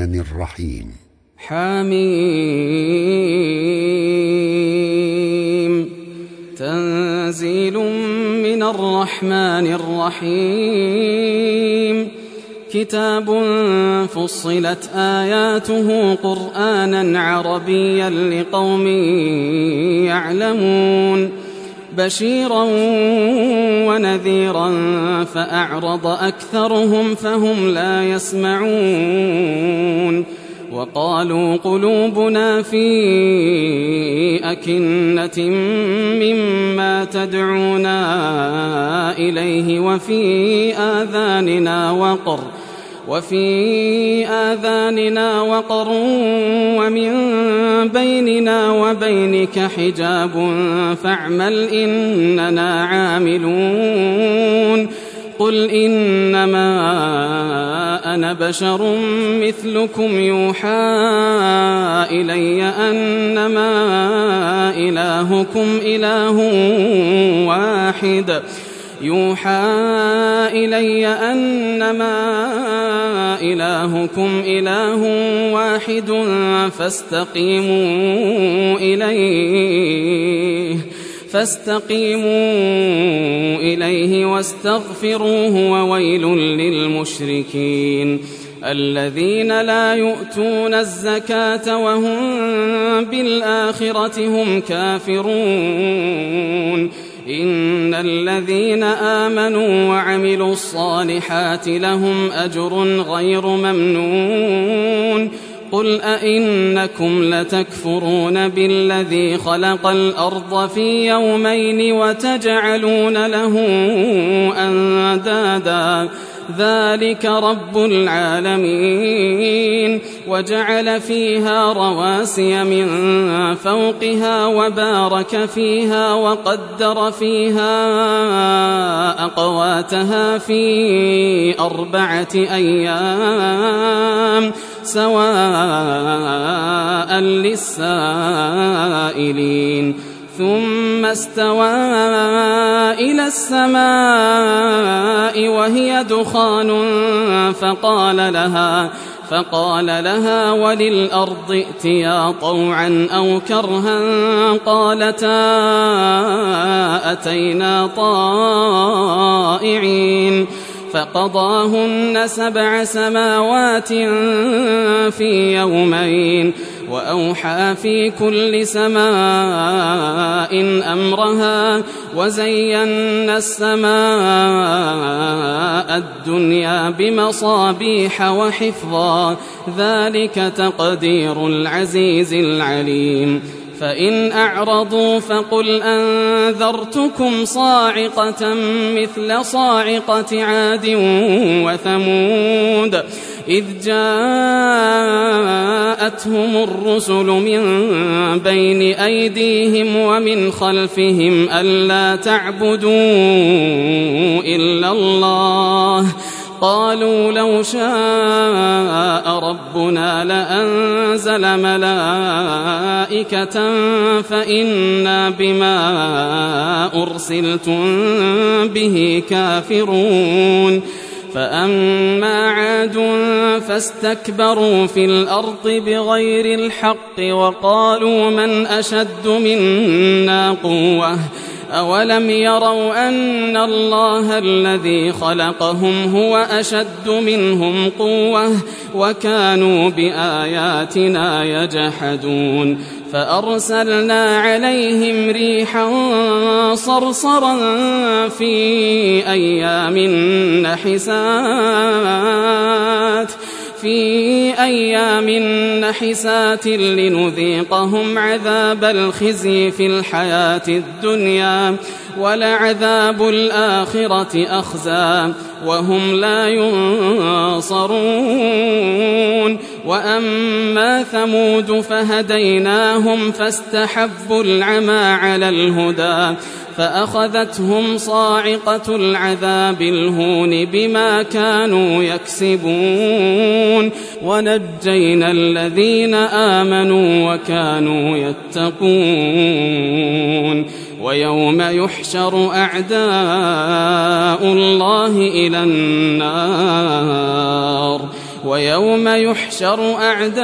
الرحمن الرحيم. حميم. تنزيل من الرحمن الرحيم. كتاب فصلت آياته قرآنا عربيا لقوم يعلمون بشيرا ونذيرا فأعرض أكثرهم فهم لا يسمعون وقالوا قلوبنا في أكنة مما تدعونا إليه وفي آذاننا وقر ومن بيننا وبينك حجاب فاعمل إننا عاملون قل إنما أنا بشر مثلكم يوحى إلي أنما إلهكم إله واحد فاستقيموا إليه واستغفروه وويل للمشركين الذين لا يؤتون الزكاة وهم بالآخرة هم كافرون إن الذين آمنوا وعملوا الصالحات لهم أجر غير ممنون قل أئنكم لتكفرون بالذي خلق الأرض في يومين وتجعلون له أندادا ذلك رب العالمين وجعل فيها رواسي من فوقها وبارك فيها وقدر فيها أقواتها في 4 أيام سواء للسائلين ثم استوى إلى السماء وهي دخان فقال لها وللأرض ائتيا طوعا أو كرها قالتا أتينا طائعين فقضاهن 7 سماوات في يومين وأوحى في كل سماء أمرها وزينا السماء الدنيا بمصابيح وحفظا ذلك تقدير العزيز العليم فإن أعرضوا فقل أنذرتكم صاعقة مثل صاعقة عاد وثمود إذ جاءتهم الرسل من بين أيديهم ومن خلفهم ألا تعبدوا إلا الله قالوا لو شاء ربنا لأنزل ملائكة فإنا بما أرسلتم به كافرون فأما عاد فاستكبروا في الأرض بغير الحق وقالوا من أشد منا قوة أولم يروا أن الله الذي خلقهم هو أشد منهم قوة وكانوا بآياتنا يجحدون فأرسلنا عليهم ريحا صرصرا في أيام نحسات لنذيقهم عذاب الخزي في الحياة الدنيا ولعذاب الآخرة أخزى وهم لا ينصرون وأما ثمود فهديناهم فاستحبوا العمى على الهدى فأخذتهم صاعقة العذاب الهون بما كانوا يكسبون ونجينا الذين آمنوا وكانوا يتقون ويوم يحشر أعداء الله إلى النار ويوم يحشر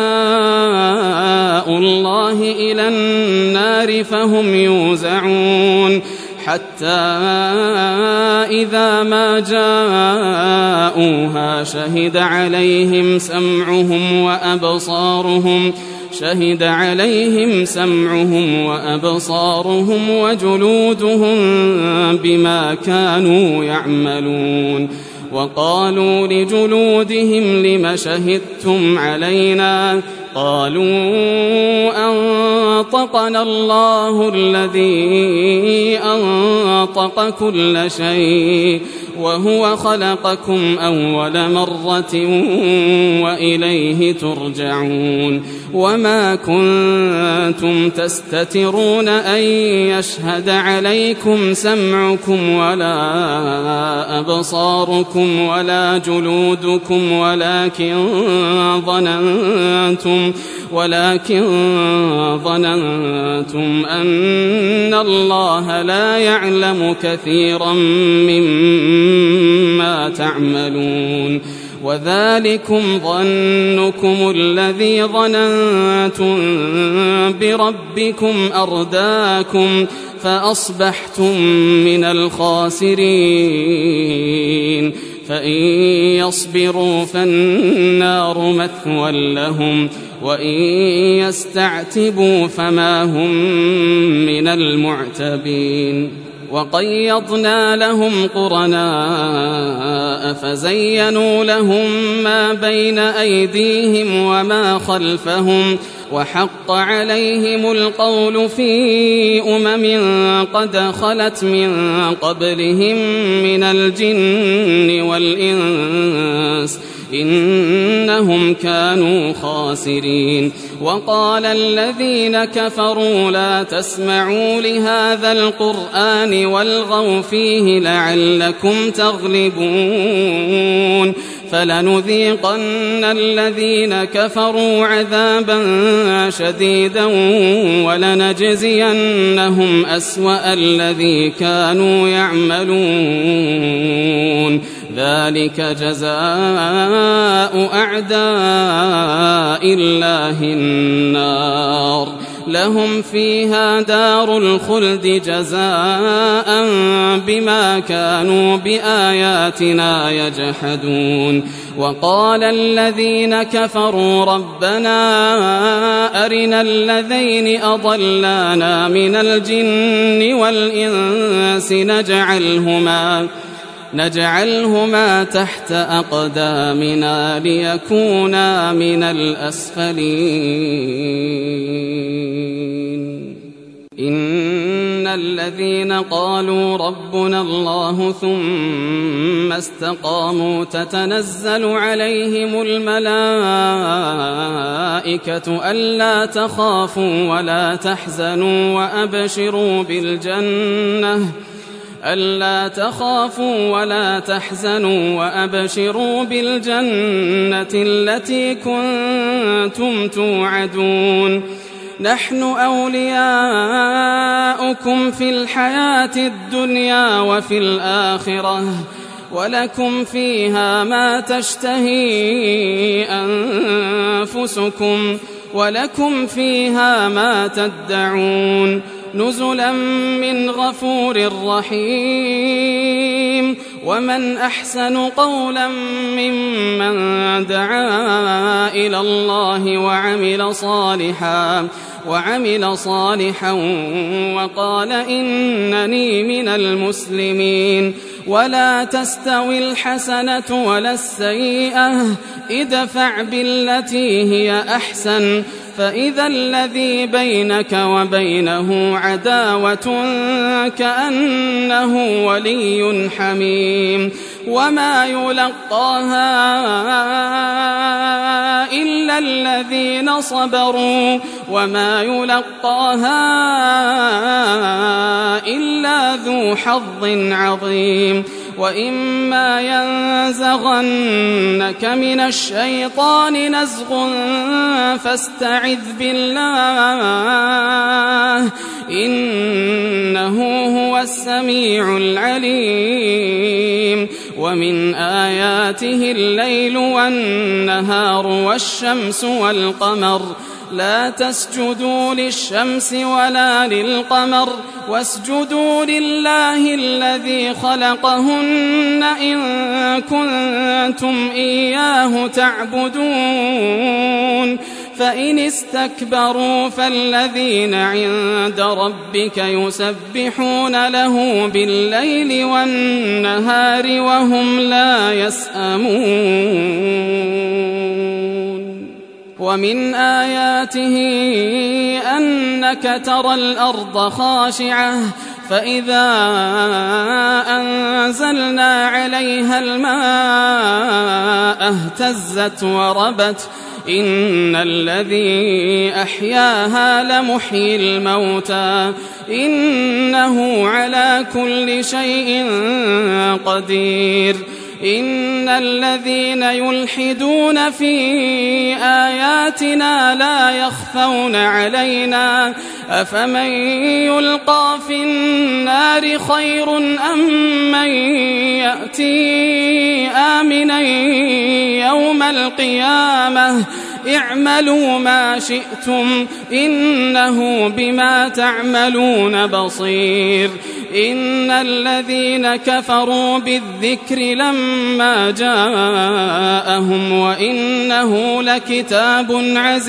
أعداء الله إلى النار فهم يوزعون حتى إذا ما جاءوها شهد عليهم سمعهم وأبصارهم وجلودهم بما كانوا يعملون. وقالوا لجلودهم لم شهدتم علينا؟ قالوا أنطقنا الله الذي أنطق كل شيء وهو خلقكم أول مرة وإليه ترجعون. وما كنتم تستترون أن يشهد عليكم سمعكم ولا أبصاركم ولا جلودكم ولكن ظننتم أن الله لا يعلم كثيرا مما تعملون. وذلكم ظنكم الذي ظننتم بربكم أرداكم فأصبحتم من الخاسرين. فإن يصبروا فالنار مثوى لهم وإن يستعتبوا فما هم من المعتبين. وقيضنا لهم قرناء فزينوا لهم ما بين أيديهم وما خلفهم وحق عليهم القول في قد خلت من قبلهم من الجن والإنس إنهم كانوا خاسرين. وقال الذين كفروا لا تسمعوا لهذا القرآن والغوا فيه لعلكم تغلبون. فلنذيقن الذين كفروا عذابا شديدا ولنجزينهم أسوأ الذي كانوا يعملون. ذلك جزاء أعداء الله النار لهم فيها دار الخلد جزاء بما كانوا بآياتنا يجحدون. وقال الذين كفروا ربنا أرنا الذين أضلانا من الجن والإنس نجعلهما تحت أقدامنا ليكونا من الأسفلين. إن الذين قالوا ربنا الله ثم استقاموا تتنزل عليهم الملائكة ألا تخافوا ولا تحزنوا وأبشروا بالجنة التي كنتم توعدون. نحن أولياؤكم في الحياة الدنيا وفي الآخرة ولكم فيها ما تشتهي أنفسكم ولكم فيها ما تدعون نزلا من غفور رحيم. ومن أحسن قولا ممن دعا إلى الله وعمل صالحا وقال إنني من المسلمين. ولا تستوي الحسنة ولا السيئة ادفع بالتي هي أحسن فإذا الذي بينك وبينه عداوة كأنه ولي حميم. وما يلقاها إلا الذين صبروا وما يلقاها إلا ذو حظ عظيم. وإما ينزغنك من الشيطان نزغ فاستعذ بالله إنه هو السميع العليم ومن آياته الليل والنهار والشمس والقمر لا تسجدوا للشمس ولا للقمر واسجدوا لله الذي خلقهن إن كنتم إياه تعبدون فإن استكبروا فالذين عند ربك يسبحون له بالليل والنهار وهم لا يسأمون ومن آياته أنك ترى الأرض خاشعة فإذا أنزلنا عليها الماء اهتزت وربت إن الذي أحياها لمحيي الموتى إنه على كل شيء قدير إن الذين يلحدون في آياتنا لا يخفون علينا أفمن يلقى في النار خير أم من يأتي آمنا يوم القيامة اعملوا ما شئتم إنه بما تعملون بصير إن الذين كفروا بالذكر لما جاءهم وإنه لكتاب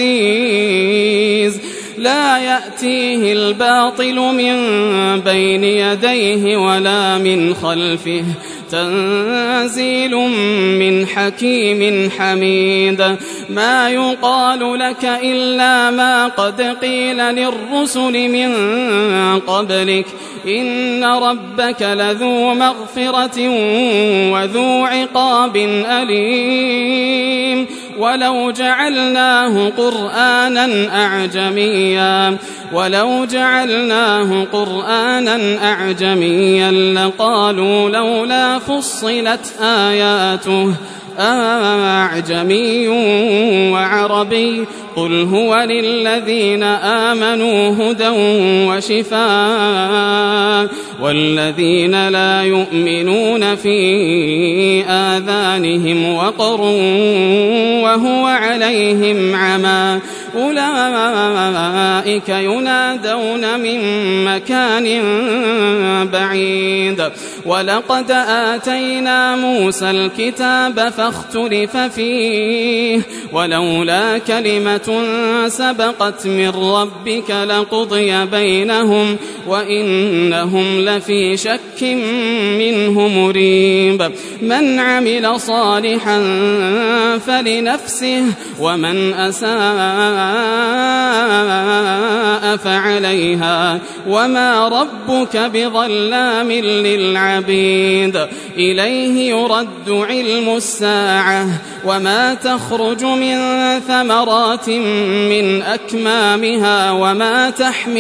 عزيز لا يأتيه الباطل من بين يديه ولا من خلفه تنزيل من حكيم حميد ما يقال لك إلا ما قد قيل للرسل من قبلك إن ربك لذو مغفرة وذو عقاب أليم ولو جعلناه قرآنا أعجميا لقالوا لولا فصلت آياته أعجمي وعربي قل هو للذين آمنوا هدى وشفاء والذين لا يؤمنون في آذانهم وقر وهو عليهم عمى أولئك ينادون من مكان بعيد ولقد آتينا موسى الكتاب فاختلف فيه ولولا كلمة سبقت من ربك لقضي بينهم وإنهم لفي شك منه مريب من عمل صالحا فلنفسه ومن أساء فعليها وما ربك بظلام للعبيد إليه يرد علم الساعة وما تخرج من ثمرات من أكمامها وما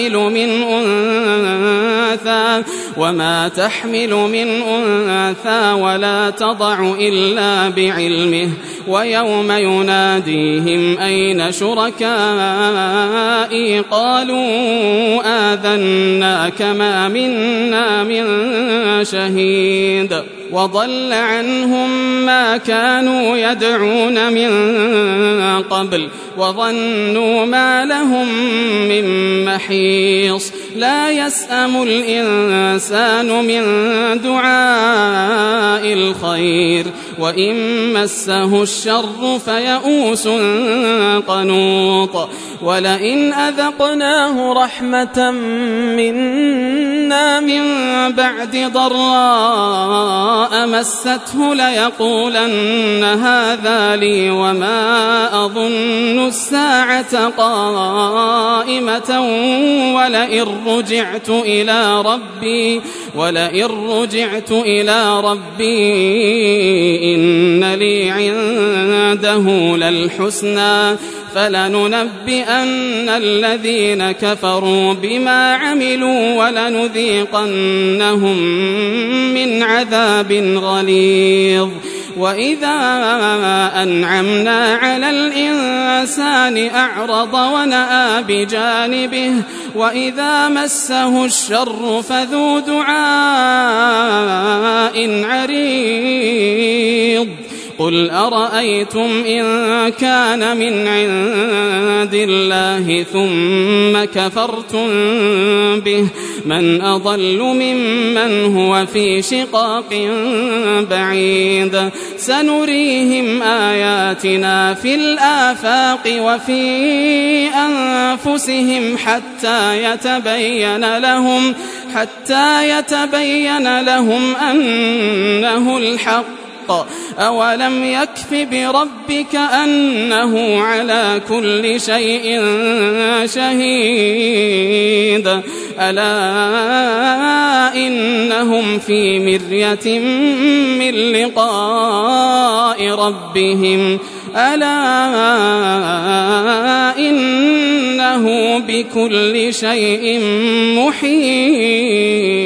تحمل من أنثى ولا تضع إلا بعلمه ويوم يناديهم أين شركائي قالوا آذناك ما منا من شهيد وضل عنهم ما كانوا يدعون من قبل وظنوا ما لهم من محيص لا يسأم الإنسان من دعاء الخير وإن مسه الشر فيئوس قنوط ولئن أذقناه رحمة منا من بعد ضراء مسته ليقولن هذا لي وما أظن الساعة قائمة ولئن ولئن رجعت إلى ربي إن لي عنده للحسنى فلننبئن الذين كفروا بما عملوا ولنذيقنهم من عذاب غليظ. وإذا أنعمنا على الإنسان أعرض ونأى بجانبه وإذا مسه الشر فذو دعاء عريض. قل أرأيتم إن كان من عند الله ثم كفرتم به من أضل ممن هو في شقاق بعيد. سنريهم آياتنا في الآفاق وفي أنفسهم حتى يتبين لهم أنه الحق. أولم يكف بربك أنه على كل شيء شهيد. ألا إنهم في مرية من لقاء ربهم ألا إنه بكل شيء محيط.